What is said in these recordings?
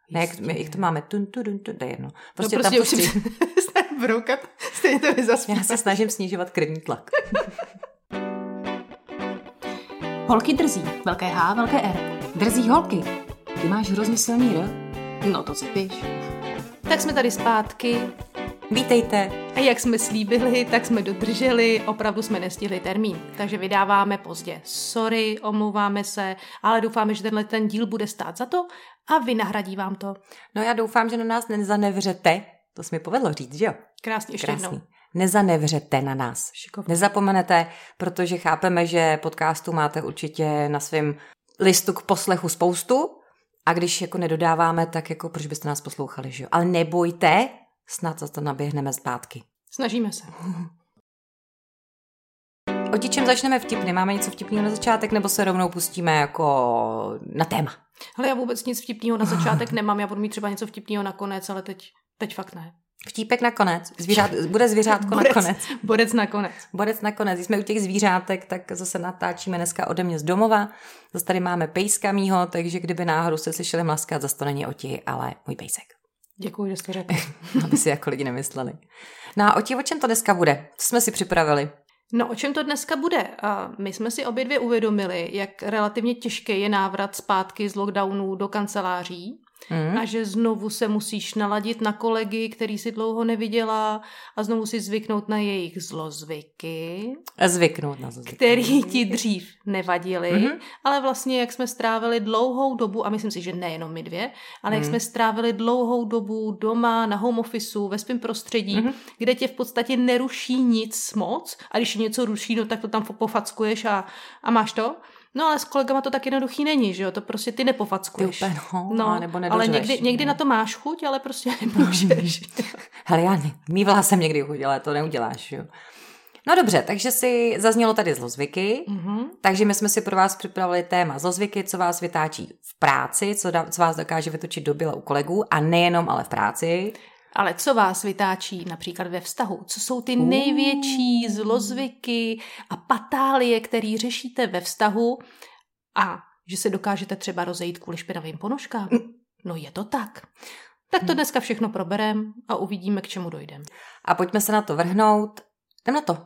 Ne, jak to máme? To je jedno. Prostě tam už si broukat, stejně to nezaspívat. Já se snažím snižovat krevní tlak. Holky drzí. Velké H, velké R. Drzí holky. Ty máš hrozně silný R. No to si píš. Tak jsme tady zpátky. Vítejte. A jak jsme slíbili, tak jsme dodrželi, opravdu jsme nestihli termín. Takže vydáváme pozdě. Sorry, omlouváme se, ale doufáme, že ten díl bude stát za to a vynahradí vám to. No já doufám, že na nás nezanevřete. To se mi povedlo říct, že jo? Krásně, ještě jednou. Nezanevřete na nás. Šikovně. Nezapomenete, protože chápeme, že podcastu máte určitě na svém listu k poslechu spoustu a když jako nedodáváme, tak jako proč byste nás poslouchali, že jo? Ale nebojte, snad za to naběhneme zpátky. Snažíme se. O čem začneme vtipně? Máme něco vtipného na začátek, nebo se rovnou pustíme jako na téma? Ale já vůbec nic vtipného na začátek nemám, já budu mít třeba něco vtipného nakonec, ale teď fakt ne. Vtípek nakonec. Bude zvířátko nakonec. Borec nakonec. Borec nakonec. Když jsme u těch zvířátek, tak zase natáčíme dneska ode mě z domova. Zase tady máme pejska mýho, takže kdyby náhodou se slyšeli mlaskat, zase to není Oti, ale můj pejsek. Děkuji, že jste řekl. Aby si jako lidi nemysleli. No a Oti, o čem to dneska bude? Co jsme si připravili? No, o čem to dneska bude? My jsme si obě dvě uvědomili, jak relativně těžký je návrat zpátky z lockdownů do kanceláří. A že znovu se musíš naladit na kolegy, který si dlouho neviděla a znovu si zvyknout na jejich zlozvyky. Zvyknout na zlozvyky. Který ti dřív nevadily, ale vlastně jak jsme strávili dlouhou dobu, a myslím si, že nejenom my dvě, ale jak jsme strávili dlouhou dobu doma, na home officeu, ve svém prostředí, kde tě v podstatě neruší nic moc a když něco ruší, no tak to tam pofackuješ a máš to. No ale s kolegama to tak jednoduchý není, že jo? To prostě ty nepofackuješ. Ty úplně, nebo ale někdy na to máš chuť, ale prostě nemůžeš. Hele, já mývala jsem někdy chuť, ale to neuděláš, jo? No dobře, takže si zaznělo tady zlozvyky, takže my jsme si pro vás připravili téma zlozvyky, co vás vytáčí v práci, co vás dokáže vytočit do byla u kolegů a nejenom, ale v práci. Ale co vás vytáčí například ve vztahu? Co jsou ty největší zlozvyky a patálie, které řešíte ve vztahu a že se dokážete třeba rozejít kvůli špinavým ponožkám? No je to tak. Tak to dneska všechno proberem a uvidíme, k čemu dojdem. A pojďme se na to vrhnout. Jdem na to.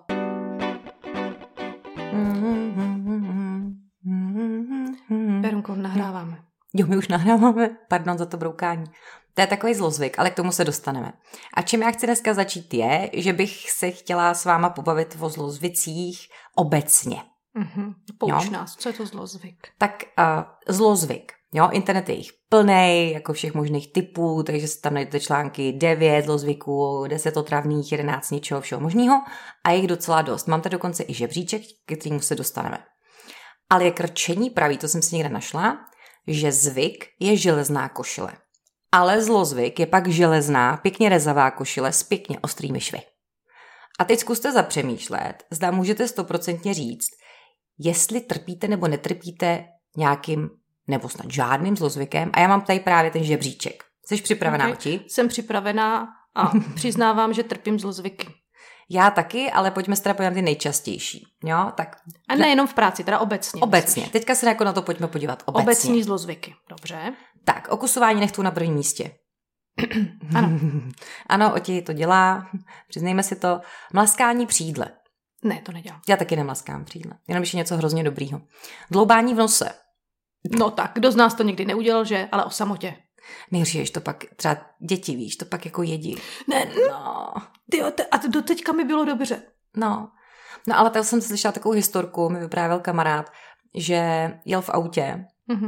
Perunko, nahráváme. Jo, my už nahráváme. Pardon za to broukání. To je takový zlozvyk, ale k tomu se dostaneme. A čím já chci dneska začít je, že bych se chtěla s váma pobavit o zlozvicích obecně. Pouč nás, co je to zlozvyk? Tak zlozvyk. Jo, internet je jich plnej, jako všech možných typů, takže se tam najdete články 9 zlozvyků, 10 otravných, 11 něčeho, všeho možného a je jich docela dost. Mám tady dokonce i žebříček, ke kterému se dostaneme. Ale jak rčení praví, to jsem si někde našla, že zvyk je železná košile. Ale zlozvyk je pak železná, pěkně rezavá košile s pěkně ostrými švy. A teď zkuste zapřemýšlet, zda můžete 100% říct, jestli trpíte nebo netrpíte nějakým nebo snad žádným zlozvykem. A já mám tady právě ten žebříček. Jsi připravená, Oti? Jsem připravená a přiznávám, že trpím zlozvyky. Já taky, ale pojďme se teda podívat ty nejčastější. Jo? Tak... A nejenom v práci, teda obecně. Obecně. Myslíš? Teďka se jako na to pojďme podívat. Obecní zlozvyky. Dobře. Tak, okusování nechtů na prvním místě. Ano. Ano, Oti to dělá. Přiznejme si to. Mlaskání přídle. Ne, to nedělám. Já taky nemlaskám přídle. Jenom když je něco hrozně dobrýho. Dloubání v nose. No tak, kdo z nás to nikdy neudělal, že? Ale o samotě. Nejhorší, to pak třeba děti, víš, to pak jako jedí. Ne, no. A do teďka mi bylo dobře. No, ale tady jsem slyšela takovou historku, mi vyprávěl kamarád, že jel v autě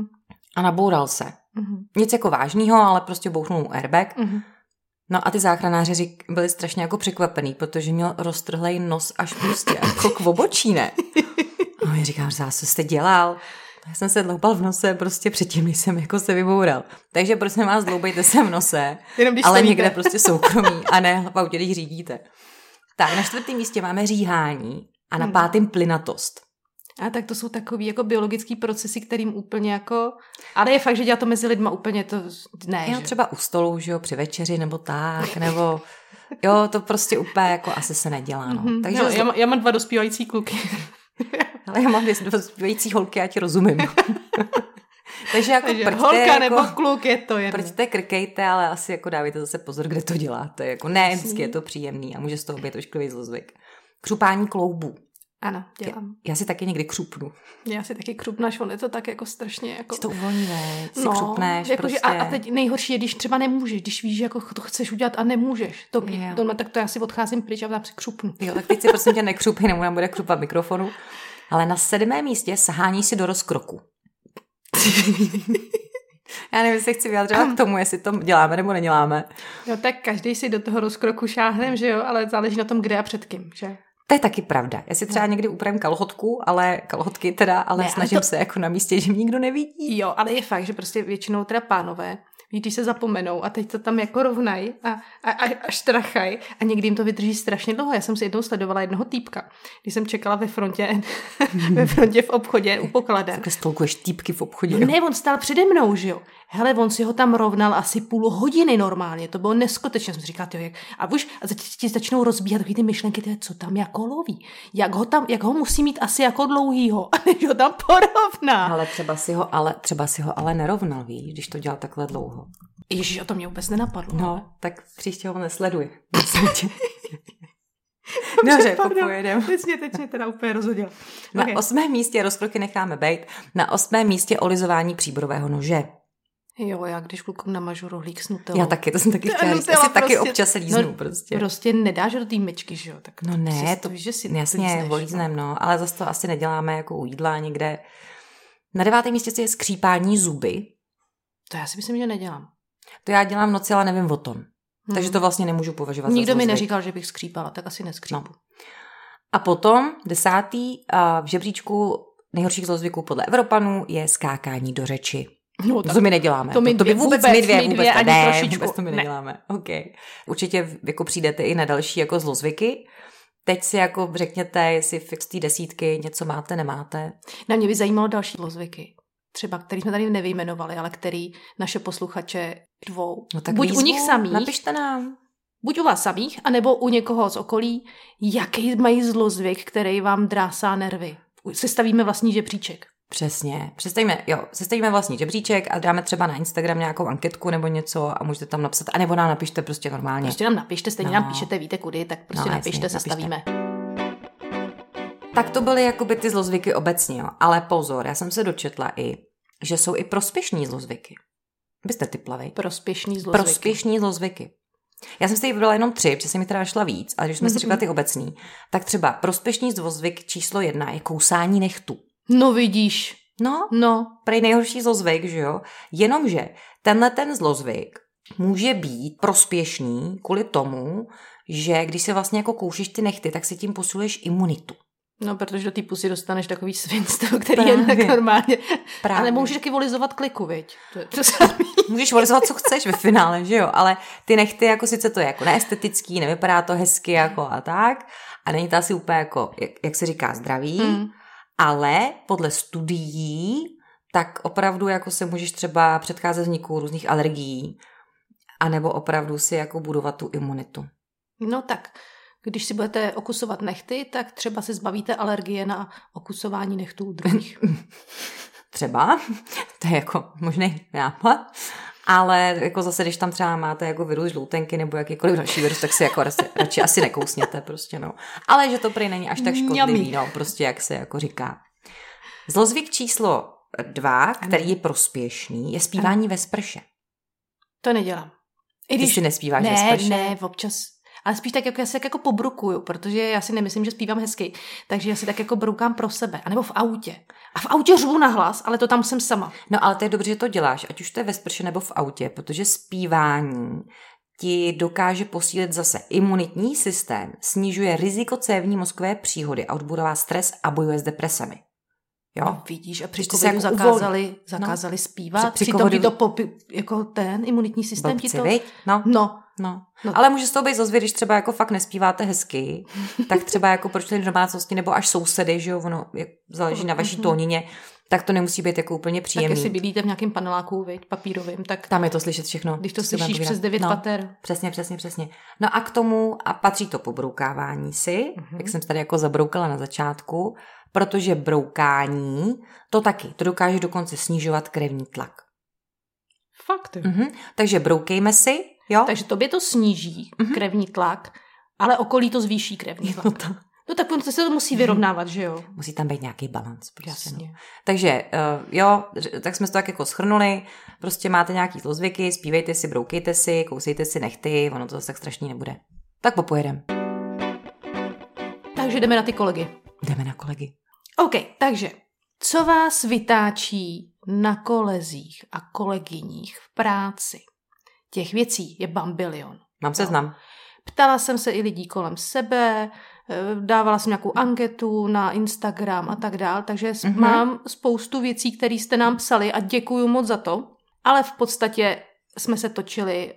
a naboural se. Nic jako vážného, ale prostě bouchnul mu airbag. No a ty záchranáři byli strašně jako překvapený, protože měl roztrhlej nos až prostě jako k obočí, ne? A já říkám, co jste dělal? Já jsem se dloubal v nose prostě předtím, než jsem jako se vyboural. Takže prosím vás, dloubejte se v nose, ale někde prostě soukromí a ne v autě, když řídíte. Tak, na 4. místě máme říhání a na 5. plynatost. A tak to jsou takový jako biologický procesy, kterým úplně jako... Ale je fakt, že dělá to mezi lidma úplně to... Ne, jo, třeba u stolu, že jo, při večeři nebo tak, nebo... Jo, to prostě úplně jako asi se nedělá, no. Takže no, já mám 2 dospívající kluky. Ale já mám 2 dospívající holky, já ti rozumím. Takže jako Takže prďte, holka jako, nebo kluk, je to jedno. Prďte, krkejte, ale asi jako dávajte zase pozor, kde to děláte. Jako ne, vždycky je to příjemný a může z toho být ošklivý zlozvyk. Křupání kloubů. Ano, dělám. Já si taky někdy křupnu. Já si taky křupnu, až on je to tak jako strašně jako... To uvolní si křupneš jako, prostě. A teď nejhorší je, když třeba nemůžeš, když víš, že jako to chceš udělat a nemůžeš. Tak to já si odcházím pryč a tam si křupnu. Jo, tak teď si prosím tě nekřupy, nebo nám bude křupat mikrofonu. Ale na 7. místě sahání si do rozkroku. Já nevím, jestli chci vyjadřovat k tomu, jestli to děláme nebo neděláme. No tak každý si do toho rozkroku šáhnem, že jo, ale záleží na tom, kde a před kým, že? To je taky pravda. Já si třeba někdy upravím kalhotku, ale snažím se jako na místě, že mě nikdo nevidí. Jo, ale je fakt, že prostě většinou teda pánové, když se zapomenou a teď to tam jako rovnají a štrachají a někdy jim to vydrží strašně dlouho. Já jsem si jednou sledovala jednoho týpka, když jsem čekala ve frontě v obchodě u pokladen. Takhle stolkuješ týpky v obchodě. Jo? Ne, on stál přede mnou, že jo. Hele, on si ho tam rovnal asi půl hodiny normálně, to bylo neskutečné. Jsem si říkala, jak... A ti začnou rozbíhat takový ty myšlenky, co tam jako loví. Jak ho musí mít asi jako dlouhýho, a než ho tam porovná. Ale třeba si ho ale nerovnal, víš, když to dělal takhle dlouho. Ježiš, to mě vůbec nenapadlo. No, tak příště ho nesleduj. Dobře, popojedem. Teď mě teda úplně rozhodil. Na 8. místě rozkroky necháme bejt. Na 8. místě olizování příborového nože. Jo, já když klukům namažu rohlík s nutelou. Já taky, to jsem taky chtěla říct. Já si taky občas líznu prostě. Prostě nedáš do té myčky, že jo? Tak no ne, to víš, že si jasně, volíznem, no. Ale zase to asi neděláme jako u jídla někde. Na 9. místě je skřípání zuby. To já si myslím, že nedělám. To já dělám v noci, ale nevím o tom. Takže to vlastně nemůžu považovat za Nikdo mi zlozvyk. neříkal, že bych skřípala, tak asi neskřípu. No. A potom 10. v žebříčku nejhorších zlozvyků podle Evropanů je skákání do řeči. No, to my neděláme. To my vůbec to my neděláme. Okay. Určitě jako přijdete i na další jako zlozvyky. Teď si jako řekněte, jestli fix té 10 něco máte, nemáte. Na mě by zajímalo další zlozvyky. Třeba, který jsme tady nevyjmenovali, ale který naše posluchače dvou. No tak buď výzvu, u nich samých. Napište nám. Buď u vás samých, anebo u někoho z okolí, jaký mají zlozvyk, který vám drásá nervy. Sestavíme vlastní žebříček. Přesně. Sestavíme vlastní žebříček a dáme třeba na Instagram nějakou anketku nebo něco a můžete tam napsat, anebo nám napište prostě normálně. Prostě nám napište, stejně nám píšete, víte kudy, tak prostě napište, sestavíme. Tak to byly jakoby ty zlozvyky obecně, jo. Ale pozor, já jsem se dočetla i, že jsou i prospěšní zlozvyky. Byste typlavej. Prospěšní zlozvyky. Já jsem si tady vybrala jenom 3, protože jsem mi teda šla víc, ale když jsme si řekla ty obecný, tak třeba prospěšný zlozvyk číslo 1 je kousání nehtu. No vidíš. No. Prej nejhorší zlozvyk, že jo? Jenomže ten zlozvyk může být prospěšný kvůli tomu, že když se vlastně jako koušíš ty nehty, tak si tím posiluješ imunitu. No, protože do té pusy dostaneš takový svinstvo, který je tak normálně. Právě. Ale můžeš taky volizovat kliku, viď? To je to samý. Můžeš volizovat, co chceš ve finále, že jo? Ale ty nehty, jako sice to je jako neestetický, nevypadá to hezky jako a tak. A není to asi úplně jako, jak se říká, zdravý. Ale podle studií, tak opravdu jako se můžeš třeba předcházet vzniku různých alergií, anebo opravdu si jako budovat tu imunitu. No tak, když si budete okusovat nehty, tak třeba se zbavíte alergie na okusování nehtů druhých. Třeba, to je jako možný nápad, ale jako zase, když tam třeba máte jako virus žloutenky nebo jakýkoliv další virus, tak si jako radši asi nekousněte prostě, no. Ale že to prý není až tak škodlivý, no, prostě jak se jako říká. Zlozvyk číslo 2, který je prospěšný, je zpívání ve sprše. To nedělám. Ty si nespíváš ve sprše? Ne, občas. Ale spíš tak, jako já si tak jako pobrukuju, protože já si nemyslím, že zpívám hezky, takže já si tak jako brukám pro sebe, anebo v autě. A v autě řvu nahlas, ale to tam jsem sama. No ale to je dobře, že to děláš, ať už to je ve sprše nebo v autě, protože zpívání ti dokáže posílit zase imunitní systém, snižuje riziko cévní mozkové příhody a odbourává stres a bojuje s depresemi. Jo? No, vidíš, a při covidu jako zakázali zpívat, přitom ti to jako ten imunitní systém ti to... No. Ale může z toho být zlozvyk, když třeba jako fakt nespíváte hezky, tak třeba jako pro členy domácnosti nebo až sousedy, že jo, ono záleží na vaší tónině, tak to nemusí být jako úplně příjemný. Tak jestli bydlíte v nějakém paneláku, viď, papírovým, tak... Tam je to slyšet všechno. Když to slyšíš přes 9 pater. Přesně. No a k tomu, a patří to pobroukávání si, jak jsem tady jako zabroukala na začátku, protože broukání, to dokáže dokonce snižovat krevní tlak. Fakt. Takže broukejme si, jo? Takže tobě to sníží krevní tlak, ale okolí to zvýší krevní tlak. No tak to se to musí vyrovnávat, že jo? Musí tam být nějaký balans. Jasně. No. Takže jo, tak jsme to tak jako shrnuli, prostě máte nějaký zlozvyky, zpívejte si, broukejte si, kousejte si nechty, ono to zase tak strašný nebude. Tak popojedem. Takže jdeme na ty kolegy. Jdeme na kolegy. OK, takže co vás vytáčí na kolezích a kolegyních v práci? Těch věcí je bambilion. Mám seznam. Ptala jsem se i lidí kolem sebe, dávala jsem nějakou anketu na Instagram a tak dál, takže mám spoustu věcí, které jste nám psali a děkuju moc za to, ale v podstatě jsme se točili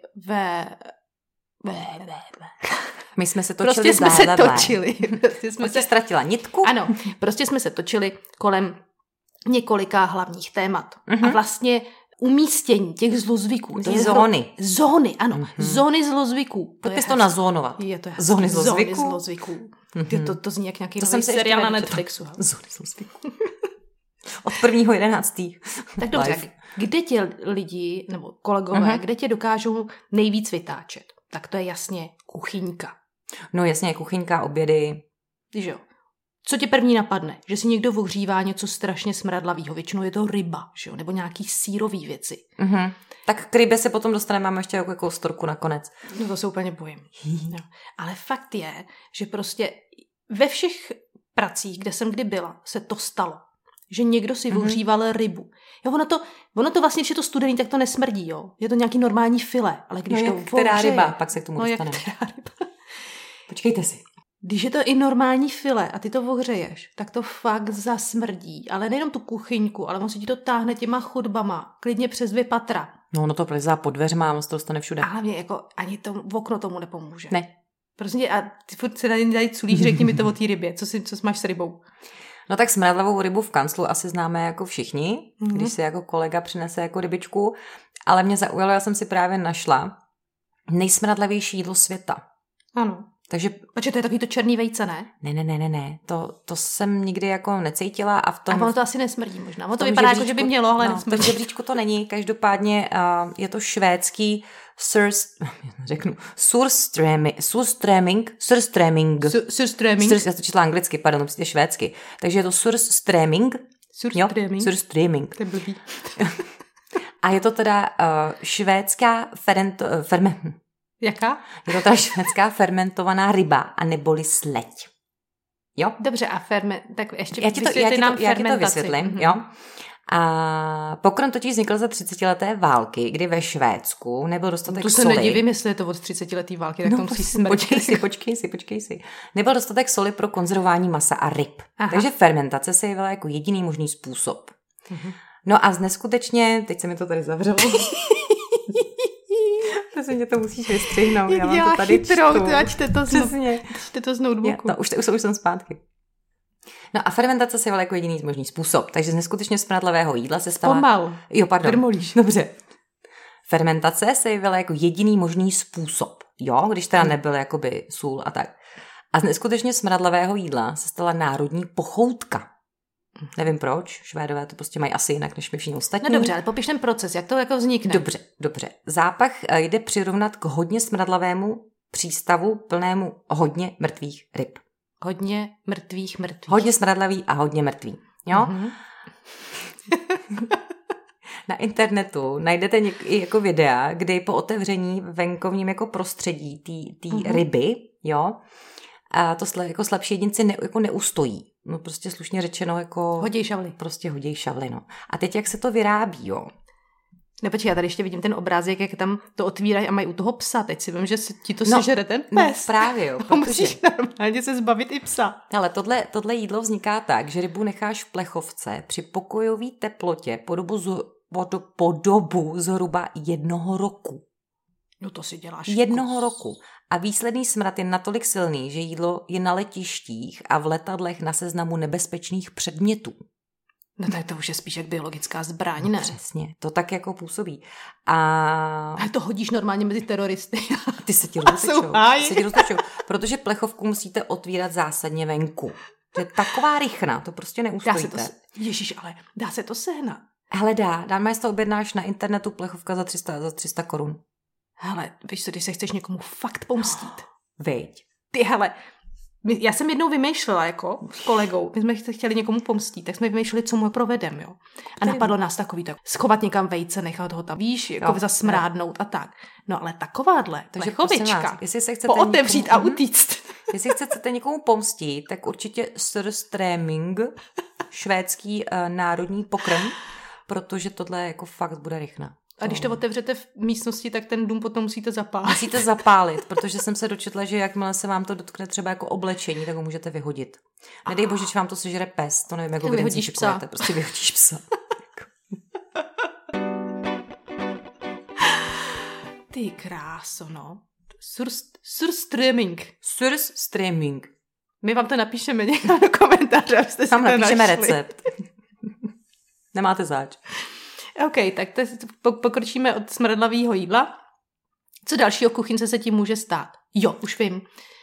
My jsme se točili Prostě jsme se ztratila nitku. Ano, prostě jsme se točili kolem několika hlavních témat. A vlastně umístění těch zlozvyků. Zóny, ano. Zóny zlozvyků. Pojďme to nazónovat. Je to zóny zlozvyků. Zóny zlozvyků. To zní jak nějaký nový seriál na Netflixu. Zóny zlozvyků. Od 1.11. Tak dobře, kde tě lidi, nebo kolegové, kde tě dokážou nejvíc vytáčet? Tak to je jasně kuchyňka. No jasně, kuchyňka, obědy. Že jo. Co ti první napadne? Že si někdo ohřívá něco strašně smradlavého. Většinou je to ryba, že jo? Nebo nějaký sýrový věci. Tak k rybě se potom dostaneme, máme ještě jako storku nakonec. No to se úplně bojím. No. Ale fakt je, že prostě ve všech pracích, kde jsem kdy byla, se to stalo. Že někdo si ohříval rybu. Jo, ono to vlastně, když je to studený, tak to nesmrdí, jo. Je to nějaký normální file, ale když to která ryba, pak se k tomu dostaneme. Počkejte si. Když je to i normální file a ty to ohřeješ, tak to fakt zasmrdí. Ale nejenom tu kuchyňku, ale on si ti to táhne těma chodbama, klidně přes 2 patra. No, ono to plizá pod dveřma, on se to dostane všude. A hlavně jako ani v okno tomu nepomůže. Ne. Prostě a ty furt se na něj dají culíš, řekni mi to o té rybě. Co máš s rybou? No tak smradlavou rybu v kanclu asi známe jako všichni, když si jako kolega přinese jako rybičku, ale mě zaujalo, já jsem si právě našla nejsmradlavější jídlo světa. Ano. Takže... Protože to je takový to černý vejce, ne? Ne. To jsem nikdy jako necítila a v tom... A ono to asi nesmrdí možná. Ono to vypadá jako, že by mělo, ale nesmrdí. V žebříčku to není. Každopádně je to švédský surströmming. Surströmming. Já to četla anglicky, pardon, prostě švédsky. Takže je to surströmming. Surströmming. To je blbý. A je to teda švédská Jaká? Je to teda švédská fermentovaná ryba a neboli sleď. Jo? Dobře, a tak ještě já ti to vysvětlím, jo? A pokrm totiž vznikl za 30leté války, kdy ve Švédsku nebyl dostatek soli. To se nedivím, jestli je to od 30leté války, tak to musí smrdit. Počkej si. Nebyl dostatek soli pro konzervování masa a ryb. Aha. Takže fermentace se jevila jako jediný možný způsob. No a neskutečně, teď se mi to tady zavřelo. Mě to musíš vystřihnout. Jak dělá to tady chytrou, čte to z notebooku. No, už jsem zpátky. No a fermentace se jevila jako jediný možný způsob. Takže z neskutečně smradlavého jídla se stala... Pomal. Jo, pardon. Krmolíš. Dobře. Fermentace se jevila jako jediný možný způsob. Jo, když teda nebyl jakoby sůl a tak. A z neskutečně smradlavého jídla se stala národní pochoutka. Nevím proč, Švédové to prostě mají asi jinak než my všichni ostatní. No dobře, ale popiš ten proces, jak to jako vznikne. Dobře. Zápach jde přirovnat k hodně smradlavému přístavu plnému hodně mrtvých ryb. Hodně mrtvých. Hodně smradlavý a hodně mrtvý. Jo? Na internetu najdete i jako videa, kdy po otevření venkovním jako prostředí té ryby, jo, a to jako slabší jedinci jako neustojí. No prostě slušně řečeno jako... Hoděj šavly. Prostě hoděj šavly, no. A teď jak se to vyrábí, jo? Nepočkej, já tady ještě vidím ten obrázek, jak tam to otvírají a mají u toho psa. Teď si vím, že ti to sežere ten pes. No právě, jo. Protože... Musíš normálně se zbavit i psa. Ale tohle jídlo vzniká tak, že rybu necháš v plechovce při pokojové teplotě po dobu zhruba 1 roku. No to si děláš. 1 roku. A výsledný smrad je natolik silný, že jídlo je na letištích a v letadlech na seznamu nebezpečných předmětů. No to už je spíš jak biologická zbraň, ne? Přesně, to tak jako působí. A to hodíš normálně mezi teroristy. Ty se ti roztečou. Protože plechovku musíte otvírat zásadně venku. To je taková rychna, to prostě neustojíte. Ježíš, ale dá se to sehnat. Hele dáme si to objednáš na internetu plechovka za 300 korun. Hele, víš co, když se chceš někomu fakt pomstít. Veď. Ty hele, já jsem jednou vymýšlela jako s kolegou, my jsme chtěli někomu pomstít, tak jsme vymýšleli, co mu provedem, jo. A napadlo nás takový tak, schovat někam vejce, nechat ho tam, víš, jako zasmrádnout a tak. No ale takováhle plechovička, pootevřít a utíct. Jestli chcete někomu pomstít, tak určitě surströmming, švédský národní pokrm, protože tohle jako fakt bude rychna. A když to otevřete v místnosti, tak ten dům potom musíte zapálit. Musíte zapálit, protože jsem se dočetla, že jakmile se vám to dotkne třeba jako oblečení, tak ho můžete vyhodit. Nedej bože, že vám to sežere pes, to nevím, jako vyhodíš psa. Prostě vyhodíš psa. Ty kráso, no. Surströmming. Surströmming. My vám to napíšeme někdo do komentáře, abyste si to našli. Tam napíšeme recept. Nemáte zač. OK, tak pokročíme od smradlavého jídla. Co dalšího v kuchyňce se tím může stát? Jo, už vím.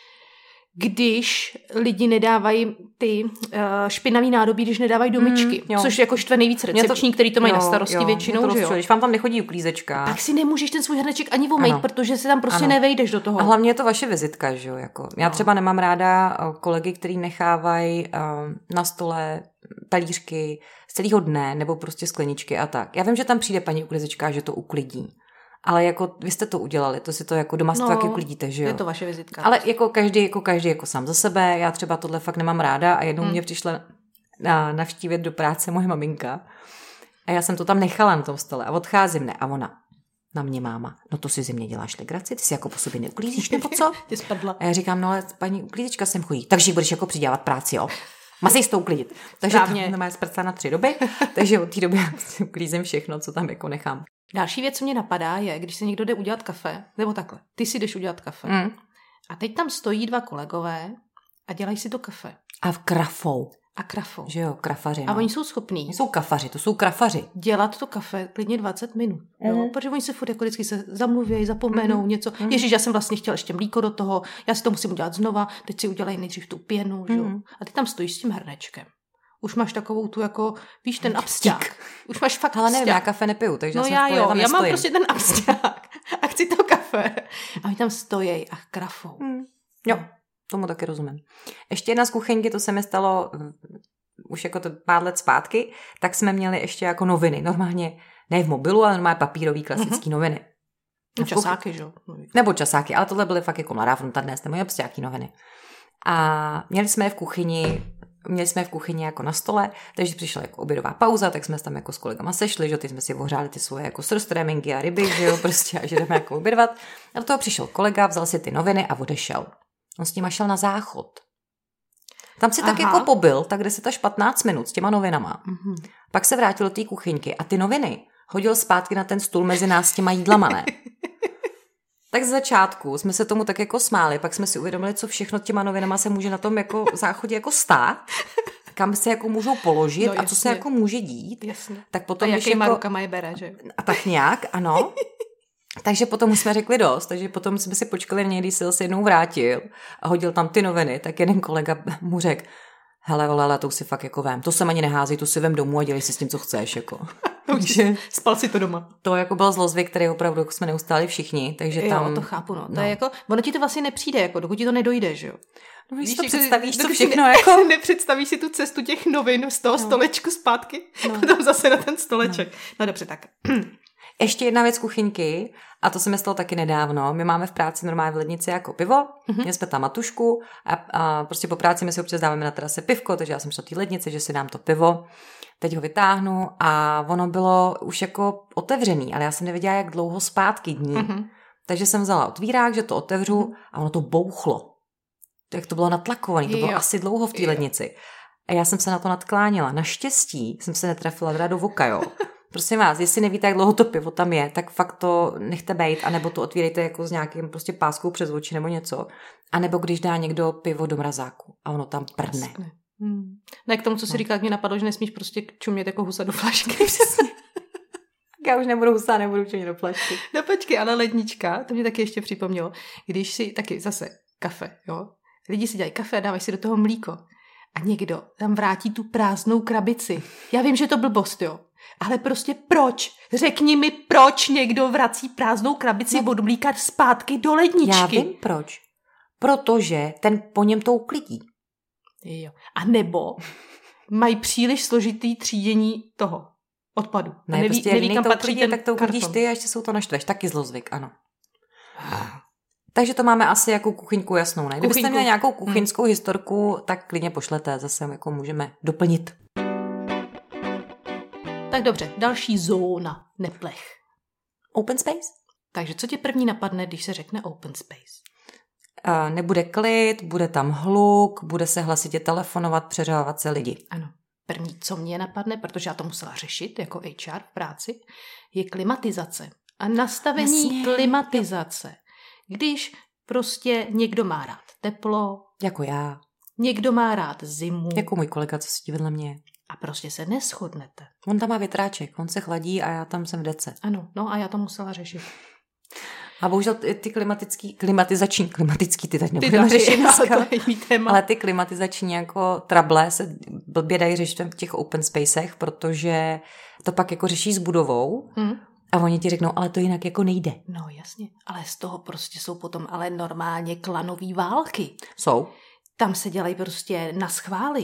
Když lidi nedávají ty špinavý nádobí, když nedávají do myčky, což jako štve nejvíc recepční, který to mají na starosti většinou, že jo? Když vám tam nechodí uklízečka. Tak si nemůžeš ten svůj hrneček ani omejt, protože si tam prostě nevejdeš do toho. A hlavně je to vaše vizitka, že jo? Jako. Já třeba nemám ráda kolegy, který nechávají na stole talířky z celého dne, nebo prostě skleničky a tak. Já vím, že tam přijde paní uklízečka, že to uklidí. Ale jako vy jste to udělali, to si to jako doma taky uklidíte, že jo? Je to vaše vizitka. Ale jako každý jako sám za sebe, já třeba tohle fakt nemám ráda a jednou mě přišla navštívit do práce moje maminka a já jsem to tam nechala na tom stole a odcházím, ne, a ona na mě máma, no to si ze mě děláš legraci, ty si jako po sobě neuklízíš, nebo co? Ty spadla. A já říkám, no ale paní uklízečka sem chodí, takže budeš jako přidělat práci, jo? Masej s to uklidit. Takže to má zpracá na 3 doby, takže od té doby si uklízím všechno, co tam jako nechám. Další věc, co mě napadá, je, když se někdo jde udělat kafe, nebo takhle, ty si jdeš udělat kafe. A teď tam stojí 2 kolegové a dělají si to kafe. A krafou. Že jo, krafaři. No. A oni jsou schopní. Jsou kafaři, to jsou krafaři. Dělat to kafe klidně 20 minut. Jo? Protože oni se furt jako vždycky se zamluvějí, zapomenou něco. Ježiš, já jsem vlastně chtěla ještě mlíko do toho, já si to musím udělat znova, teď si udělají nejdřív tu pěnu. Že jo? A ty tam stojíš s tím hrnečkem. Už máš takovou tu jako, víš, ten absťák. Už máš fakt ale nevím, já kafe nepiju, takže no já mám prostě ten absťák a chci to kafe. A oni tam stojí a krafou. Jo, tomu taky rozumím. Ještě jedna z kuchyňky, to se mi stalo už jako to pár let zpátky, tak jsme měli ještě jako noviny. Normálně, ne v mobilu, ale normálně papírový klasický noviny. Časáky, že jo? Nebo časáky, ale tohle byly fakt jako Mladá fronta dnes, nebo nějaký noviny. A měli jsme v kuchyni jako na stole, takže přišla jako obědová pauza, tak jsme tam jako s kolegama sešli, že ty jsme si ohřáli ty svoje jako surströmmingy a ryby, že jo, prostě a že jdeme jako obědovat. A do toho přišel kolega, vzal si ty noviny a odešel. On s nima šel na záchod. Tam si tak jako pobyl, tak 10 až 15 minut s těma novinama. Pak se vrátil do té kuchyňky a ty noviny hodil zpátky na ten stůl mezi nás s těma jídlama, ne? Tak z začátku jsme se tomu tak jako smáli, pak jsme si uvědomili, co všechno těma novinama se může na tom jako záchodě jako stát, kam se jako můžou položit a co se jako může dít. Jasně. Tak potom, a jakýma rukama je bere, že? A tak nějak, ano. Takže potom jsme řekli dost, takže potom jsme si počkali na něj, když se zase jednou vrátil a hodil tam ty noviny, tak jeden kolega mu řekl, hele, to si fakt jako vem, to sem ani nehází, to si vem domů a dělej si s tím, co chceš, jako. Takže spal si to doma. To jako byl zlozvyk, který opravdu jsme neustáli všichni, takže tam... Jo, to chápu, no. To je jako, ono ti to vlastně nepřijde, jako, dokud ti to nedojde, že jo. No, když to představíš, co všechno jako... Nepředstavíš si tu cestu těch novin z toho stolečku zpátky, potom zase na ten stoleček. No dobře, tak. Ještě jedna věc kuchyňky, a to se mi stalo taky nedávno. My máme v práci normálně v lednici jako pivo, měli jsme tam matušku a prostě po práci my si občas dáváme na terase pivko, takže já jsem šla do té lednice, že si dám to pivo, teď ho vytáhnu a ono bylo už jako otevřený, ale já jsem nevěděla, jak dlouho zpátky dní. Takže jsem vzala otvírák, že to otevřu a ono to bouchlo. Jak to bylo natlakované, to bylo asi dlouho v té lednici. A já jsem se na to nadklánila. Naštěstí jsem se netrefila teda do voka, jo. Prosím vás, jestli nevíte, jak dlouho to pivo tam je, tak fakt to nechte bejt, anebo to otvírejte jako s nějakým prostě páskou přes oči nebo něco. A nebo když dá někdo pivo do mrazáku a ono tam prdne. Ne, k tomu, co si říkal, mě napadlo, že nesmíš prostě čumět jako husa do flašky. Já už nebudu husá, nebudu čumět do flašky. No počkej, ale lednička, to mě taky ještě připomnělo, když si taky zase kafe, jo. Lidi si dělají kafe a dávají si do toho mlíko. A někdo tam vrátí tu prázdnou krabici. Já vím, že to blbost, jo. Ale prostě proč? Řekni mi, proč někdo vrací prázdnou krabici od mlíka zpátky do ledničky. Já vím proč. Protože ten po něm to uklidí. Jo. A nebo mají příliš složitý třídění toho odpadu. Ne, neví, prostě neví kam to patří ten tak to uklidíš ty a ještě jsou to naštveš. Taky zlozvyk, ano. Takže to máme asi jako kuchyňku jasnou, ne? Kdybyste měli nějakou kuchyňskou historku, tak klidně pošlete, zase jako můžeme doplnit. Tak dobře, další zóna neplech. Open space? Takže co tě první napadne, když se řekne open space? Nebude klid, bude tam hluk, bude se hlasitě telefonovat, přeřávat se lidi. Ano. První, co mě napadne, protože já to musela řešit jako HR v práci, je klimatizace. A nastavení klimatizace. Když prostě někdo má rád teplo. Jako já. Někdo má rád zimu. Jako můj kolega, co sedí vedle mě. A prostě se neshodnete. On tam má větráček, on se chladí a já tam jsem v dece. Ano, no a já to musela řešit. A bohužel ty klimatizační, ty teď nebudeme řešit dneska, ale ty klimatizační jako trable se blbě dají řešit v těch open spacech, protože to pak jako řeší s budovou a oni ti řeknou, ale to jinak jako nejde. No jasně, ale z toho prostě jsou potom ale normálně klanový války. Jsou. Tam se dělají prostě na schvály.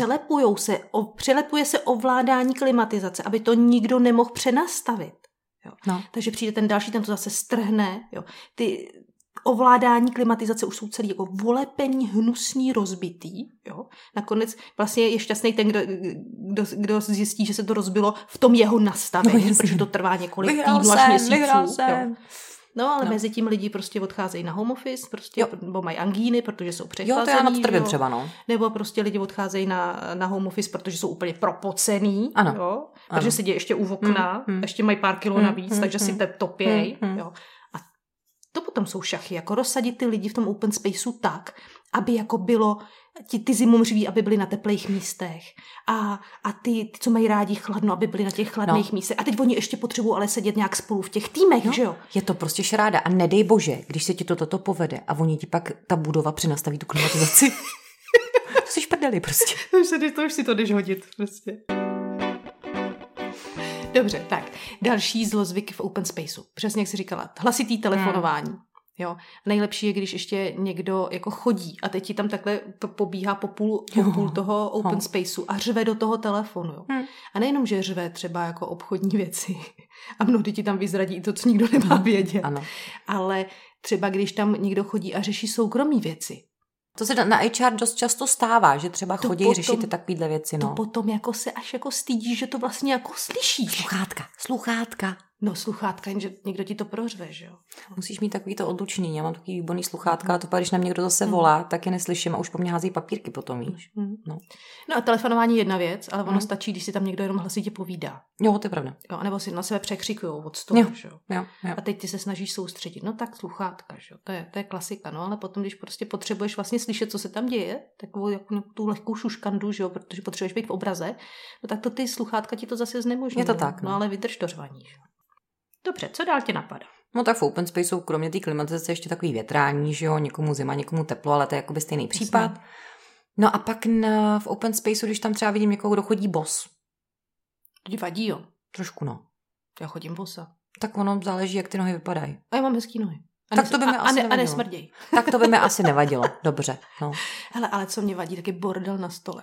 Přelepuje se ovládání klimatizace, aby to nikdo nemohl přenastavit. Jo. No. Takže přijde ten další, ten to zase strhne. Jo. Ty ovládání klimatizace už jsou celý jako volepený, hnusný, rozbitý. Jo. Nakonec vlastně je šťastný ten, kdo zjistí, že se to rozbilo v tom jeho nastavení, no, protože to trvá několik týdnů až měsíců. No, ale mezi tím lidi prostě odcházejí na home office, prostě, nebo mají angíny, protože jsou přechlazený. Jo, to já na to trvím třeba, no. Nebo prostě lidi odcházejí na home office, protože jsou úplně propocený, ano. Jo, protože sedí ještě u okna, ještě mají pár kilo navíc, takže si topěj, jo. A to potom jsou šachy, jako rozsadit ty lidi v tom open spaceu tak, aby jako bylo ty zimomřiví, aby byli na teplých místech a ty, co mají rádi chladno, aby byli na těch chladných místech. A teď oni ještě potřebují ale sedět nějak spolu v těch týmech, že jo? Je to prostě šráda a nedej bože, když se ti toto povede a oni ti pak ta budova přenastaví tu klimatizaci. To jsi šprdeli prostě. To už si to jdeš hodit prostě. Dobře, tak. Další zlozvyky v open spaceu. Přesně jak jsi říkala. Hlasitý telefonování. Jo. Nejlepší je, když ještě někdo jako chodí a teď ti tam takhle pobíhá po půl toho open spaceu a řve do toho telefonu. Jo. A nejenom, že řve třeba jako obchodní věci a mnohdy ti tam vyzradí to, co nikdo nemá vědět. Ano. Ale třeba když tam někdo chodí a řeší soukromí věci. To se na HR dost často stává, že třeba chodí řešit takovýhle věci. No. To potom jako se až jako stydí, že to vlastně jako slyšíš. Sluchátka. No sluchátka, jenže někdo ti to prořve, že jo. Musíš mít takový to odlučnění. Já mám takový výborný sluchátka a to pak, když na mě někdo zase volá, tak je neslyším a už po mně hází papírky potom, víš. No a telefonování je jedna věc, ale ono stačí, když si tam někdo jenom hlasitě povídá. Jo, to je pravda. Jo, nebo si na sebe překřikujou od stolu, že jo. Jo. A teď ty se snažíš soustředit. No tak sluchátka, že jo. To je klasika, no, ale potom, když prostě potřebuješ vlastně slyšet, co se tam děje, takovou jako tu lehkou šuškandu, že jo, protože potřebuješ být v obraze, no tak to ty sluchátka ti to zase znemožní. Je to tak, no ale vydrž to řvaní, že jo. Dobře, co dál tě napadá? No tak v open spaceu kromě té klimatizace ještě takový větrání, že jo, někomu zima, někomu teplo, ale to je jakoby stejný případ. No a pak v open spaceu, když tam třeba vidím někoho, kdo chodí bos. To ti vadí, jo? Trošku, no. Já chodím bosa. Tak ono záleží, jak ty nohy vypadají. A já mám hezký nohy. Tak to by mi asi nevadilo. A nesmrděj. Tak to by mi asi nevadilo, dobře. No. Ale co mě vadí, tak je bordel na stole.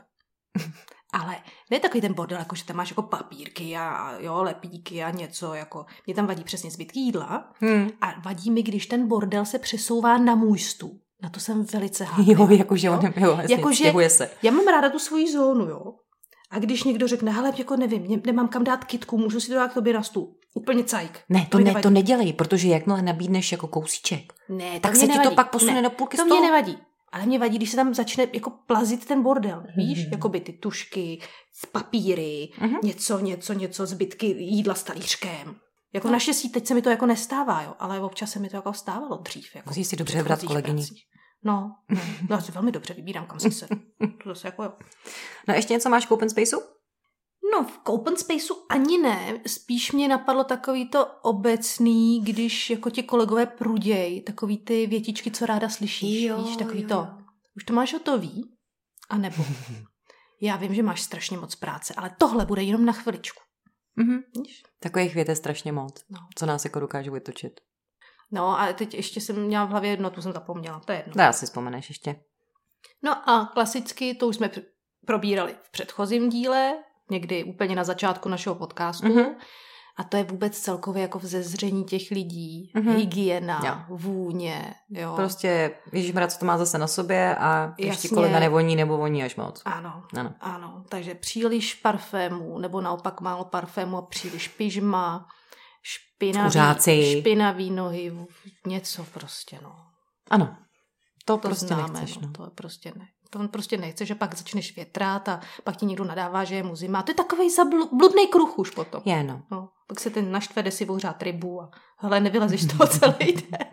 Ale ne takový ten bordel, jako že tam máš jako papírky a jo, lepíky a něco, jako mě tam vadí přesně zbytky jídla a vadí mi, když ten bordel se přesouvá na můj stůl. Na to jsem velice háklivá. Jakože se. Já mám ráda tu svoji zónu, jo. A když někdo řekne, hele, jako nevím, nemám kam dát kytku, můžu si to dát k tobě na stůl. Úplně cajk. Ne, to nedělej, protože jakmile nabídneš jako kousíček, tak se ti to pak posune do půlky stolu. To mě nevadí. Ale mě vadí, když se tam začne jako plazit ten bordel, víš? Jakoby ty tušky, papíry, něco, zbytky jídla s talířkem. Jako naštěstí teď se mi to jako nestává, jo, ale občas se mi to jako stávalo dřív. Jako musíš si dobře vybrat kolegyni. No, já si velmi dobře vybírám, kam si se. To zase jako jo. No ještě něco máš k open spaceu? No, v open spaceu ani ne. Spíš mě napadlo takový to obecný, když jako ti kolegové pruděj, takový ty větičky, co ráda slyšíš. Víš, takový to. Už to máš hotový? A nebo já vím, že máš strašně moc práce, ale tohle bude jenom na chviličku. Víš? Takových vět je strašně moc, No. co nás jako dokážou vytočit. No a teď ještě jsem měla v hlavě jedno, tu jsem zapomněla, to je jedno. No, já si vzpomeneš ještě. No a klasicky, to už jsme probírali v předchozím díle, někdy úplně na začátku našeho podcastu. A to je vůbec celkově jako vzezření těch lidí, hygiena, vůně. Jo. Prostě ježišmarja, co to má zase na sobě a ještě kolega nevoní nebo voní až moc. Ano. Takže příliš parfému, nebo naopak málo parfému a příliš pyžma, špinavý nohy, něco prostě, no. Ano. To prostě známe, nechceš, no. To prostě ne. To prostě nechce, že pak začneš větrat a pak ti někdo nadává, že je mu zima. To je takovej bludnej kruh už potom. Je, no. Pak se ten naštve, jde si ohřát rybu a hele, nevylezeš z toho celý den.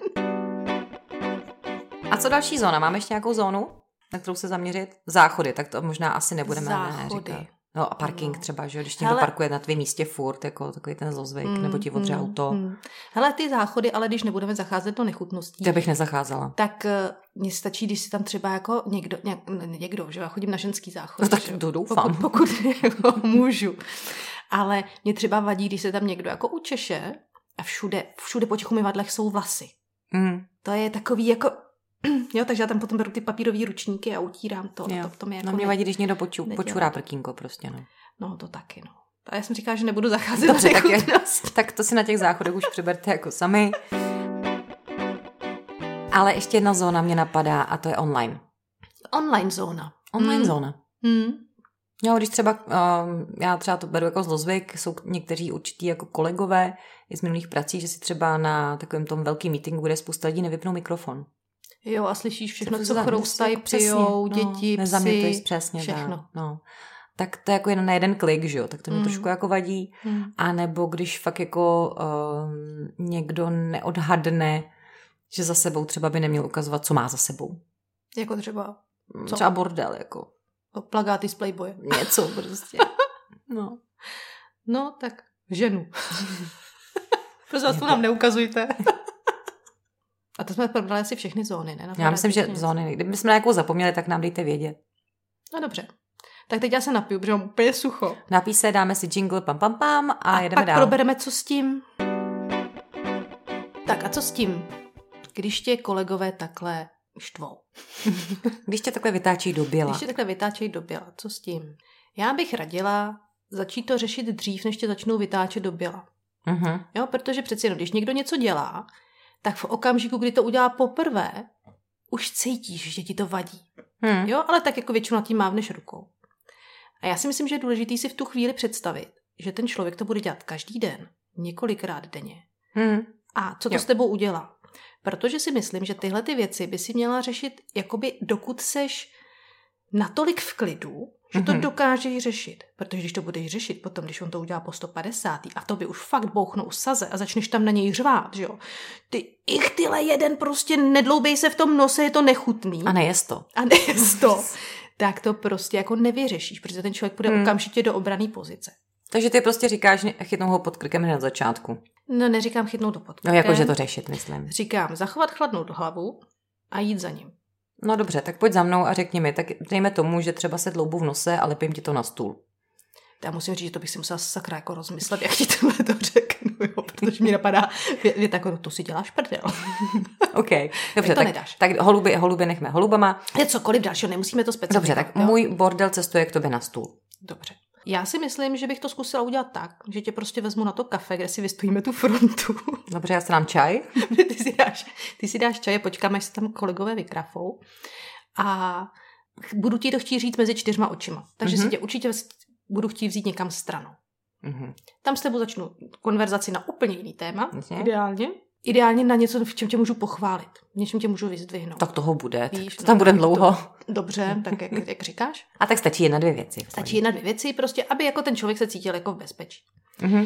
A co další zóna? Máme ještě nějakou zónu, na kterou se zaměřit? Záchody, tak to možná asi nebudeme říkat. No a parking třeba, že když někdo parkuje na tvém místě furt, jako takový ten zlozvyk, nebo ti odře auto. Hele, ty záchody, ale když nebudeme zacházet do nechutností. To bych nezacházela. Tak mně stačí, když si tam třeba jako někdo, že já chodím na ženský záchod. No tak to doufám. Pokud jako můžu. Ale mě třeba vadí, když se tam někdo jako učeše a všude po těch umyvadlech jsou vlasy. To je takový jako... Jo, takže já tam potom beru ty papírové ručníky a utírám to. To mě, jako mě vadí, když někdo počurá prkínko prostě, no. No, to taky, no. A já jsem říkala, že nebudu zacházet do nechutnost. Tak to si na těch záchodech už přiberte jako sami. Ale ještě jedna zóna mě napadá a to je online. Online zóna. Online zóna. Jo, když třeba, já třeba to beru jako zlozvyk, jsou někteří určitý jako kolegové i z minulých prací, že si třeba na takovém tom velkým meetingu, kde spousta lidí nevypnou mikrofon. Jo, a slyšíš všechno, co chroustají, pijou, děti, psy, přesně, všechno. No. Tak to je jako jen na jeden klik, že jo, tak to mi trošku jako vadí. A nebo když fakt jako někdo neodhadne, že za sebou třeba by neměl ukazovat, co má za sebou. Jako třeba? Co? Třeba bordel, jako. Plagáty z Playboye. Něco prostě. No. No, tak ženu. Prostě vás to nám neukazujte. A to jsme probrali asi všechny zóny, ne? Já myslím, že zóny. Kdybychom na nějakou zapomněli, tak nám dejte vědět. No dobře. Tak teď já se napiju, protože mám úplně sucho. Napij se, dáme si jingle pam pam pam a jedeme pak dál. probereme, co s tím. Tak a co s tím, když tě kolegové takhle štvou? Když tě takhle vytáčí do běla. Co s tím? Já bych radila začít to řešit dřív, než tě začnou vytáčet do běla. Jo, protože přeci jenom, když někdo něco dělá, tak v okamžiku, kdy to udělá poprvé, už cítíš, že ti to vadí. Jo, ale tak jako většinou nad tím mávneš rukou. A já si myslím, že je důležitý si v tu chvíli představit, že ten člověk to bude dělat každý den, několikrát denně. A co to s tebou udělá? Protože si myslím, že tyhle ty věci by si měla řešit, jakoby dokud seš natolik v klidu, že to dokážeš řešit. Protože když to budeš řešit potom, když on to udělá po 150. a to by už fakt bouchnou saze a začneš tam na něj řvát, že jo. Tyhle jeden prostě nedloubej se v tom nose, je to nechutný. A nejez to. Tak to prostě jako nevyřešíš, protože ten člověk půjde okamžitě do obranné pozice. Takže ty prostě říkáš, chytnou ho pod krkem hned na začátku. No neříkám chytnout do pod krkem. No jakože to řešit, myslím. Říkám zachovat chladnou hlavu a jít za ním. No dobře, tak pojď za mnou a řekni mi, tak dejme tomu, že třeba se dloubu v nose a lepím ti to na stůl. Já musím říct, že to bych si musela sakra jako rozmyslet, jak ti tohle to řeknu, jo, protože mi napadá věta jako, to si děláš prdel. OK, dobře, tak holuby nechme holubama. Je cokoliv dalšího, nemusíme to specifikovat. Dobře, tak můj bordel cestuje k tobě na stůl. Dobře. Já si myslím, že bych to zkusila udělat tak, že tě prostě vezmu na to kafe, kde si vystojíme tu frontu. Dobře, já si dám čaj. Ty si dáš čaj, počkáme, až se tam kolegové vykrafou. A budu ti to chtít říct mezi 4 očima. Takže si tě určitě budu chtít vzít někam stranou. Tam s tebou začnu konverzaci na úplně jiný téma. Ideálně na něco, v čem tě můžu pochválit. V něčem tě můžu vyzdvihnout. Tak toho bude. Víš, to tam budeme dlouho. Dobře, tak jak říkáš. A tak stačí 1-2 věci. Stačí 1-2 věci, prostě, aby jako ten člověk se cítil jako v bezpečí.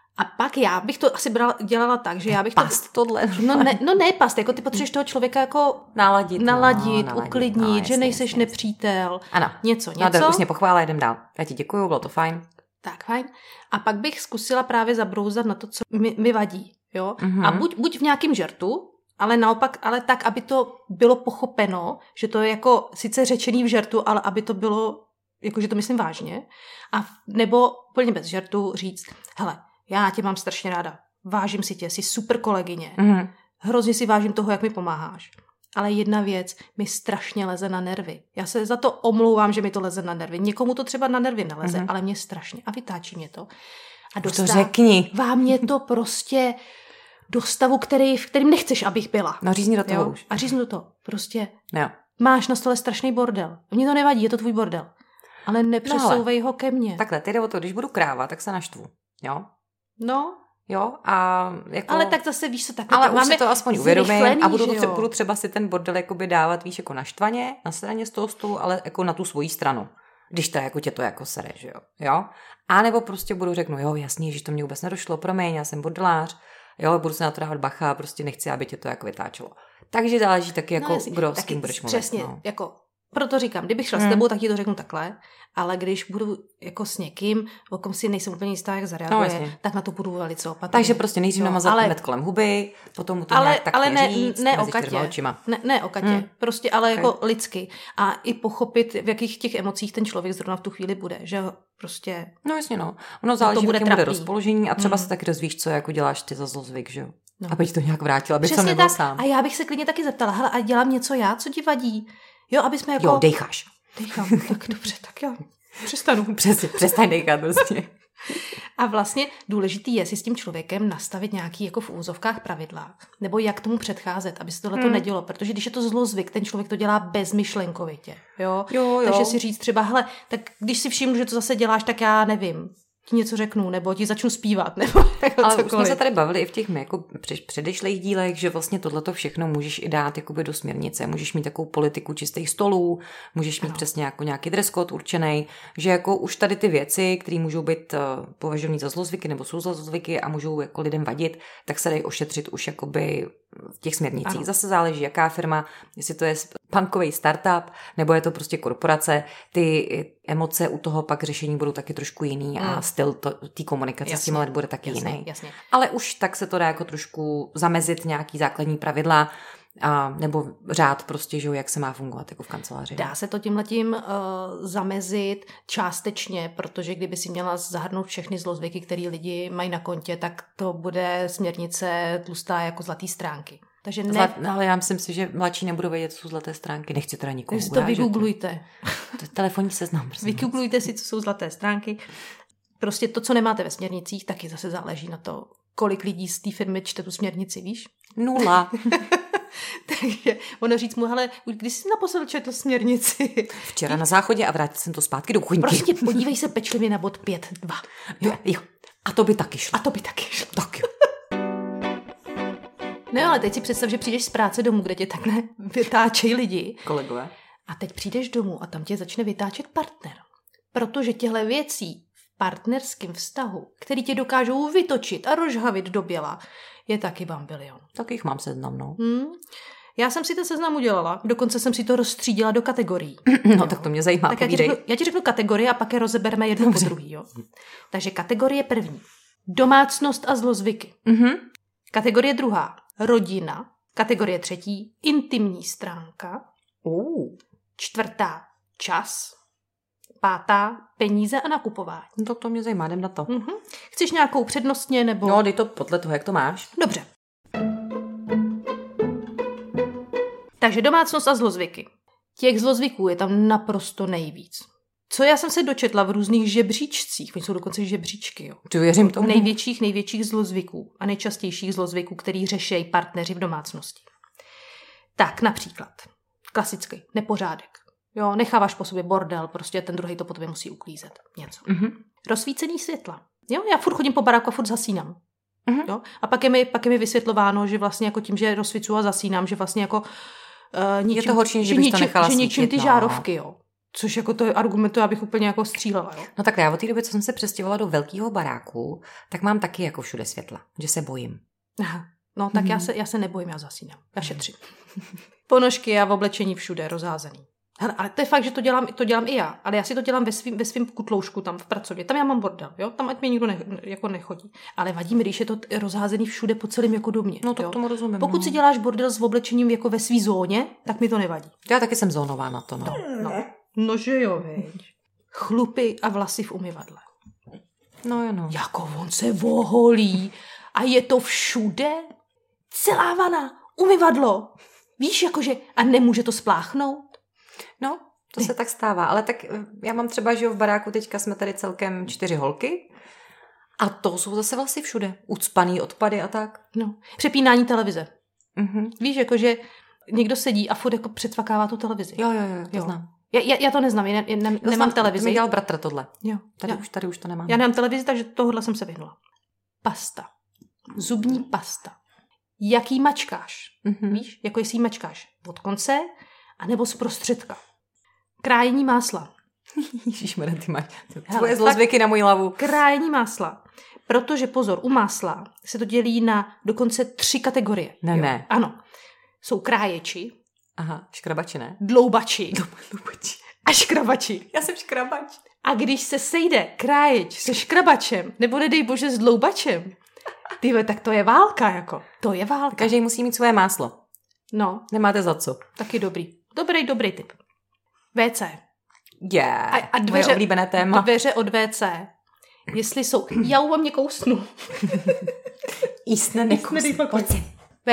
A pak já bych to asi dělala tak, že já bych past tohle. No ne past, jako ty potřebuješ toho člověka jako naladit, uklidnit, že nejseš nepřítel. Ano. Něco. No, tak už mě pochvála, jdem dál. Já ti děkuju, bylo to fajn. Tak, fajn. A pak bych zkusila právě zabrouzat na to, co mi vadí. Jo? Mm-hmm. A buď v nějakém žertu, ale naopak, ale tak, aby to bylo pochopeno, že to je jako sice řečený v žertu, ale aby to bylo, jako že to myslím vážně. A nebo úplně bez žertu říct, hele, já tě mám strašně ráda, vážím si tě, jsi super kolegyně, hrozně si vážím toho, jak mi pomáháš. Ale jedna věc mi strašně leze na nervy. Já se za to omlouvám, že mi to leze na nervy. Někomu to třeba na nervy naleze, ale mě strašně. A vytáčí mě to. A to řekni. Vám mě to prostě do stavu, v kterým nechceš, abych byla. No řízni do toho už. A říznu do toho. Prostě jo. Máš na stole strašný bordel. Mně to nevadí, je to tvůj bordel. Ale nepřesouvej ho ke mně. Takhle, ty jde o to, když budu kráva, tak se naštvu. Jo? No. Jo, a jako... Ale tak zase víš co, takhle ale to už si to aspoň uvědomím a budu třeba si ten bordel jakoby dávat, víš, jako naštvaně, na straně z toho stolu, ale jako na tu svoji stranu. Když to jako tě to jako sere, že jo? A nebo prostě řeknu, jo, jasně, že to mě vůbec nedošlo, promiň, já jsem bordelář, jo, budu se na to dávat bacha, prostě nechci, aby tě to jako vytáčelo. Takže záleží taky jako, kdo s kým budeš mluvit. Přesně, jako proto říkám, kdybych šla s tebou, tak ti to řeknu takhle, ale když budu jako s někým, o kom si nejsem úplně jistá, jak zareaguje, tak na to budu velice opatrně. Takže prostě nejdřív namazat med kolem huby, potom mu to nějak tak říct, ne o Katě. Ne o Katě, prostě ale jako lidsky. A i pochopit, v jakých těch emocích ten člověk zrovna v tu chvíli bude, že prostě... No jasně, no. Ono záleží, v jakém bude rozpoložení a třeba se taky dozvíš, co jako děláš ty za zlozvyk, že jo. No. Aby ti to nějak vrátila, aby jsem nebyl sám. A já bych se klidně taky zeptala, hele, a dělám něco já, co ti vadí? Jo, aby jsme jako... Jo, dejcháš. Dejchám, tak dobře, tak já přestanu. Přestaň dejchat prostě. A vlastně důležitý je si s tím člověkem nastavit nějaký jako v úzovkách pravidla, nebo jak tomu předcházet, aby se tohle to nedělo, protože když je to zlozvyk, ten člověk to dělá bezmyšlenkovitě, jo? Takže si říct třeba, hele, tak když si všimnu, že to zase děláš, tak já nevím, ti něco řeknu, nebo ti začnu zpívat, nebo ale už jsme se tady bavili i v těch jako předešlých dílech, že vlastně tohleto všechno můžeš i dát jakoby do směrnice. Můžeš mít takovou politiku čistých stolů, můžeš mít přesně jako nějaký dress code určenej, že jako už tady ty věci, které můžou být považované za zlozvyky nebo jsou za zlozvyky a můžou jako lidem vadit, tak se dají ošetřit už jakoby v těch směrnicích. Ano. Zase záleží, jaká firma, jestli to je punkový startup, nebo je to prostě korporace, ty emoce u toho pak řešení budou taky trošku jiný a styl té komunikace s tím let bude taky jiný. Jasně. Ale už tak se to dá jako trošku zamezit nějaký základní pravidla nebo řád prostě, že jak se má fungovat jako v kanceláři. Dá se to tímhletím zamezit částečně, protože kdyby si měla zahrnout všechny zlozvyky, které lidi mají na kontě, tak to bude směrnice tlustá jako zlatý stránky. Takže ale já myslím si, že mladší nebudou vědět, co jsou zlaté stránky. Nechci teda nikomu urážet. To vygooglujte. To je telefonní seznam. Vygooglujte si, co jsou zlaté stránky. Prostě to, co nemáte ve směrnicích, taky zase záleží na to, kolik lidí z té firmy čte tu směrnici, víš? 0. Takže ono říct mu, hele, když jsi naposled četl směrnici? Včera na záchodě a vrátil jsem to zpátky do kuchyňky. Prostě podívej se pečlivě na bod 5.2. Jo. A to by taky šlo. Tak jo. No ale teď si představ, že přijdeš z práce domů, kde tě takhle vytáčejí lidi. Kolegové. A teď přijdeš domů a tam tě začne vytáčet partner. Protože těhle věcí v partnerském vztahu, který tě dokážou vytočit a rozžhavit do běla, je taky bambilion. Tak jich mám seznam, no. Já jsem si ten seznam udělala, dokonce jsem si to rozstřídila do kategorií. No tak to mě zajímá, tak já ti řeknu kategorie a pak je rozebereme jednu po druhý. Jo? Takže kategorie první. Domácnost a zlozvyky. Kategorie druhá. Rodina. Kategorie třetí. Intimní stránka. Čtvrtá. Čas. Pátá. Peníze a nakupování. No to mě zajímá, jdem na to. Chceš nějakou přednostně nebo... No, dej to podle toho, jak to máš. Dobře. Takže domácnost a zlozvyky. Těch zlozvyků je tam naprosto nejvíc. Co já jsem se dočetla v různých žebříčcích, oni jsou dokonce žebříčky, jo. Ty věřím tomu. Největších zlozvyků a nejčastějších zlozvyků, který řeší partneři v domácnosti. Tak například, klasický, nepořádek. Jo, necháváš po sobě bordel, prostě ten druhý to po tobě musí uklízet. Něco. Rozsvícený světla. Jo, já furt chodím po baráku a furt zasínám. Jo? A pak je mi vysvětlováno, že vlastně jako tím, že rozsvícuju a zasínám, že vlastně jako je to horší, že bys to nechala že ničím ty žárovky, jo. Což jako to je argument, to já bych úplně jako střílela, jo. No tak já od té doby, co jsem se přestěhovala do velkého baráku, tak mám taky jako všude světla, že se bojím. Aha. No tak já se nebojím, já zasínám. Já šetřím. Ponožky a v oblečení všude rozházený. Hele, ale to je fakt, že to dělám i já, ale já si to dělám ve svým kutloušku tam v pracovně. Tam já mám bordel, jo? Tam ať mě nikdo jako nechodí. Ale vadí mi, když je to rozházený všude po celém jako domě. No to jo? tomu rozumím. Pokud si děláš bordel s oblečením jako ve svý zóně, tak mi to nevadí. Já taky jsem zónová na to, no. No že jo, veď. Chlupy a vlasy v umyvadle. No jo, no. Jako on se voholí a je to všude. Celá vana, umyvadlo. Víš, jakože, a nemůže to spláchnout? No, to se tak stává, ale tak já mám třeba, že v baráku teďka jsme tady celkem 4 holky a to jsou zase vlasy všude. Ucpaný odpady a tak. No, přepínání televize. Mhm. Víš, jakože někdo sedí a furt jako přecvakává tu televizi. Jo, to znám. Já to neznám, nemám televizi. To mi dělal bratr tohle. Jo. Tady už to nemám. Já nemám televizi, takže tohle jsem se vyhnula. Pasta. Zubní pasta. Jaký mačkáš? Mhm. Víš, jako jestli jí mačkáš od konce, anebo z prostředka. Krájení másla. Ježišmarja, ty máš tvoje zlozvyky na moji hlavu. Krájení másla. Protože pozor, u másla se to dělí na dokonce 3 kategorie. Ne. Ano. Jsou kráječi. Aha, škrabači, ne? Dloubači. Dloubači. A škrabači. Já jsem škrabač. A když se sejde kráječ se škrabačem, nebo nedej bože s dloubačem, tyhle, tak to je válka, jako. To je válka. Každý musí mít svoje máslo. No. Nemáte za co. Taky dobrý. Dobrý tip. WC. A dveře, moje oblíbené téma. Dveře od WC. Jestli jsou... Já u mě kousnu. Jísne nekousne. Pojď si.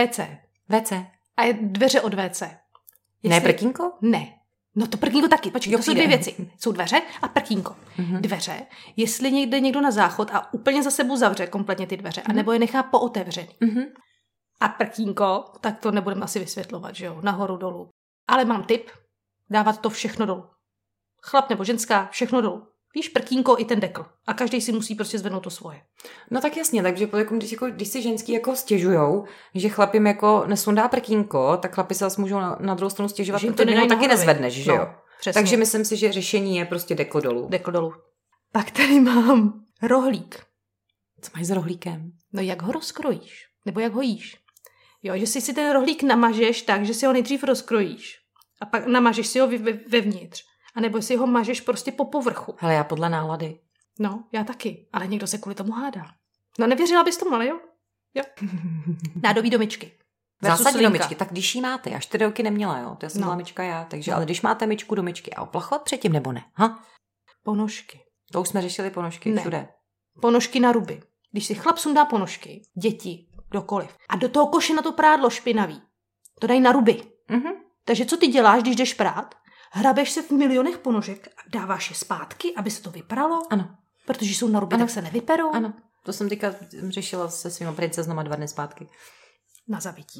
WC. A je dveře od WC. Ne prkínko? Ne. No to prkínko taky. Počkej, to jsou 2 věci. Jsou dveře a prkínko. Mm-hmm. Dveře, jestli jde někdo na záchod a úplně za sebou zavře kompletně ty dveře, anebo je nechá pootevřený. Mm-hmm. A prkínko, tak to nebudeme asi vysvětlovat, že jo, nahoru dolů. Ale mám tip, dávat to všechno dolů. Chlap nebo ženská, všechno dolů. Víš, prkínko i ten dekl. A každý si musí prostě zvednout to svoje. No tak jasně, takže když si ženský jako stěžujou, že chlapím jako nesundá prkínko, tak chlapi se zase můžou na druhou stranu stěžovat, že protože ho taky nezvedneš, že jo? Přesně. Takže myslím si, že řešení je prostě dekl dolů. Dekl dolů. Pak tady mám rohlík. Co máš s rohlíkem? No jak ho rozkrojíš? Nebo jak ho jíš? Jo, že si ten rohlík namažeš tak, že si ho nejdřív rozkrojíš. A pak namažeš si ho vevnitř. A nebo si ho mažeš prostě po povrchu. Hele, já podle nálady. No, já taky. Ale někdo se kvůli tomu hádá. No nevěřila bys tomu, ale jo? Jo. Nádobí do myčky. Zásadní do myčky. Tak když jí máte, já 4 roky neměla, jo. To já jsem měla myčka já. Takže, no. Ale když máte myčku do myčky a oplachovat předtím nebo ne? Ha? Ponožky. To už jsme řešili ponožky všude. Ponožky na ruby. Když si chlap sundá ponožky, děti, kdokoliv, a do toho koše na to prádlo špinavý, to dají na ruby. Mhm. Takže co ty děláš, když jdeš prát? Hrabeš se v milionech ponožek a dáváš je zpátky, aby se to vypralo? Ano. Protože jsou na ruby, tak se nevyperou? Ano. To jsem teďka řešila se svýma princeznama 2 dny zpátky. Na zabití.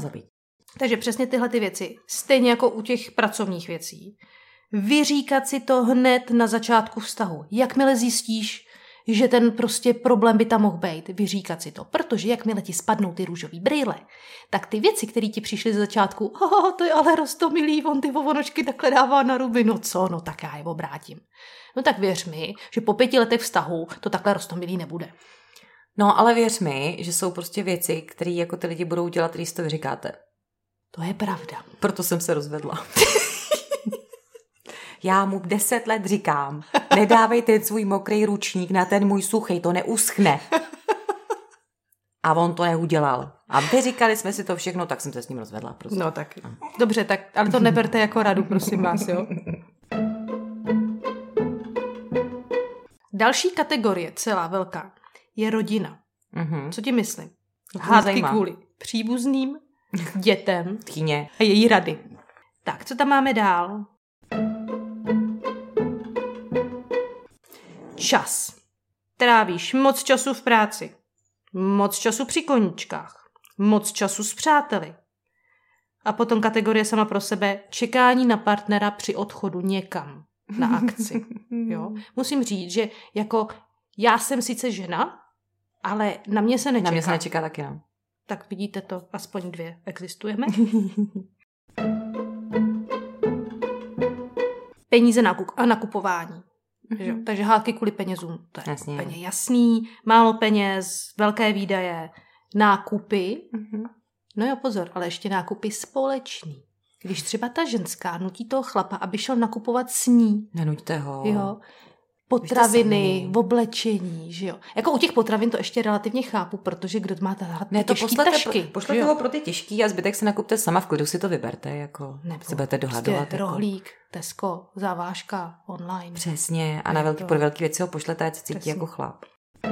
Takže přesně tyhle ty věci, stejně jako u těch pracovních věcí, vyříkat si to hned na začátku vztahu. Jakmile zjistíš, že ten prostě problém by tam mohl být, vyříkat si to. Protože jakmile ti spadnou ty růžový brýle, tak ty věci, které ti přišly z začátku, to je ale roztomilý, on ty ponožky takhle dává na ruby, no co, no tak já je obrátím. No tak věř mi, že po 5 letech vztahu to takhle roztomilý nebude. No ale věř mi, že jsou prostě věci, které jako ty lidi budou dělat, když to vyříkáte. To je pravda. Proto jsem se rozvedla. Já mu 10 let říkám, nedávej ten svůj mokrý ručník na ten můj suchý, to neuschne. A on to neudělal. A vyříkali jsme si to všechno, tak jsem se s ním rozvedla. Prostě. No tak, dobře, tak, ale to neberte jako radu, prosím vás, jo. Další kategorie, celá velká, je rodina. Mm-hmm. Co ti myslím? Hádky kvůli příbuzným, dětem tchýně a její rady. Tak, co tam máme dál? Čas. Trávíš moc času v práci, moc času při koníčkách, moc času s přáteli. A potom kategorie sama pro sebe, čekání na partnera při odchodu někam na akci. Jo? Musím říct, že jako já jsem sice žena, ale na mě se nečeká. Na mě se nečeká taky, no. Tak vidíte to, aspoň 2 existujeme. peníze a nakupování. Takže hádky kvůli penězům, to je úplně jasný, málo peněz, velké výdaje, nákupy. No jo, pozor, ale ještě nákupy společný. Když třeba ta ženská nutí toho chlapa, aby šel nakupovat s ní. Nenuďte ho. Jo. Potraviny, oblečení, že jo. Jako u těch potravin to ještě relativně chápu, protože kdo má ty těžký tašky. Pošlete ho pro ty těžký a zbytek se nakupte sama, v klidu si to vyberte, jako se budete dohadovat. Prostě rohlík, Tesco, závážka, online. Přesně, a na pro velké věci ho pošlete, ať se cítí jako chlap.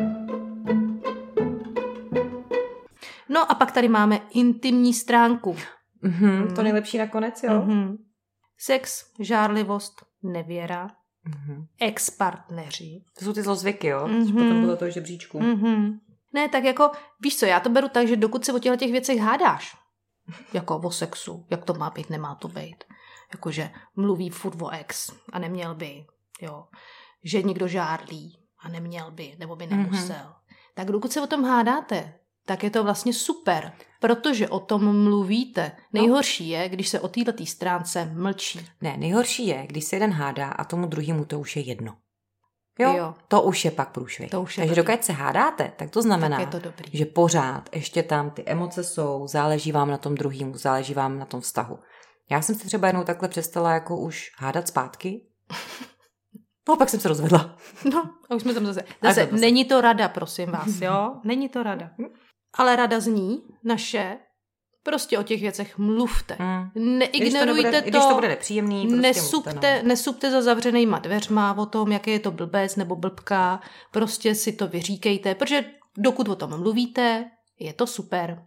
No a pak tady máme intimní stránku. To nejlepší nakonec, jo? Sex, žárlivost, nevěra, ex-partneři. To jsou ty zlozvyky, jo? Potom bylo toho žebříčku. Ne, tak jako, víš co, já to beru tak, že dokud se o těch věcech hádáš, jako o sexu, jak to má být, nemá to být, jakože mluví furt o ex a neměl by, jo, že někdo žárlí a neměl by, nebo by nemusel. Tak dokud se o tom hádáte, tak je to vlastně super, protože o tom mluvíte. Nejhorší je, když se o této stránce mlčí. Ne, nejhorší je, když se jeden hádá a tomu druhému to už je jedno. Jo. To už je pak průšvih. Takže dokud se hádáte, tak to znamená, tak že pořád ještě tam ty emoce jsou, záleží vám na tom druhému, záleží vám na tom vztahu. Já jsem se třeba jednou takhle přestala jako už hádat zpátky. No, pak jsem se rozvedla. No, a už jsme tam zase. Není to rada, prosím vás, jo? Není to rada. Ale rada zní naše, prostě o těch věcech mluvte. Neignorujte to. Když to bude nepříjemný, prostě nesupte za zavřenýma dveřma o tom, jaký je to blbec nebo blbka. Prostě si to vyříkejte, protože dokud o tom mluvíte, je to super.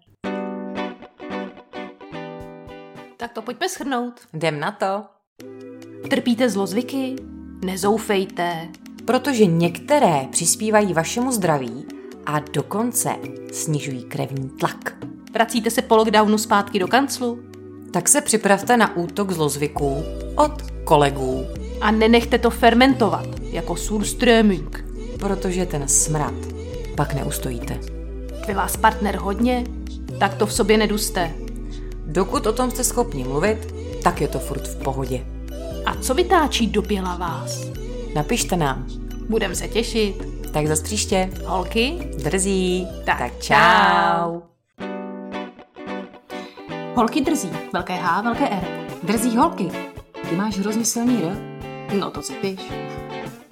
Tak to pojďme shrnout. Jdem na to. Trpíte zlozvyky? Nezoufejte. Protože některé přispívají vašemu zdraví a dokonce snižují krevní tlak. Vracíte se po lockdownu zpátky do kanclu? Tak se připravte na útok zlozvyků od kolegů. A nenechte to fermentovat, jako surströmming. Protože ten smrad pak neustojíte. Vy vás partner hodně? Tak to v sobě neduste. Dokud o tom jste schopni mluvit, tak je to furt v pohodě. A co vytáčí do běla vás? Napište nám. Budem se těšit. Tak zas příště. Holky? Drzí. Tak čau. Holky drzí. Velké H, velké R. Drzí holky. Ty máš hrozně silný R. No to si píš.